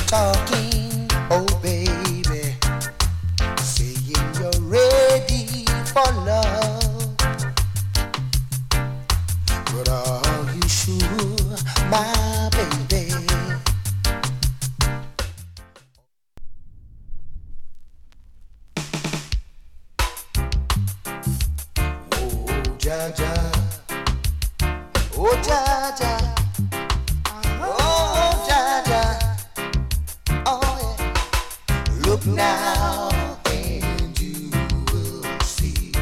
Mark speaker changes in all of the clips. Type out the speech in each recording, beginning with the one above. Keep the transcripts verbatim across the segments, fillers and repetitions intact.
Speaker 1: talking, oh baby, saying you're ready for love. But are you sure, my baby? Oh, Jaja, oh, Jaja, oh, Jaja, oh, yeah. Look now and you will see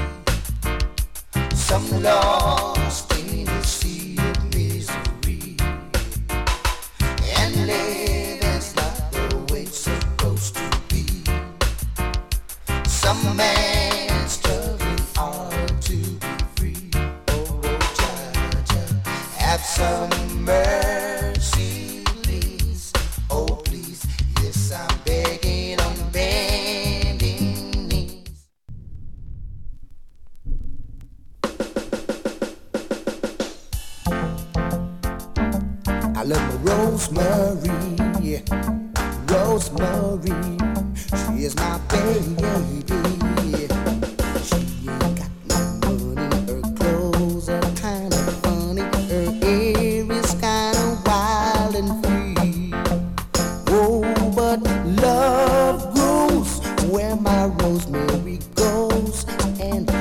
Speaker 1: some lost in the sea of misery, and living's not the way it's supposed to be. Some man struggling hard to be free. Oh, Jaja, have some mercy, please. Oh, please, yes, I'm begging on bending knees. I love my Rosemary, Rosemary. She is my baby. She ain't got no money, her clothes are kind of funny, her hair is kind of wild and free. Oh, but love grows where my Rosemary goes, and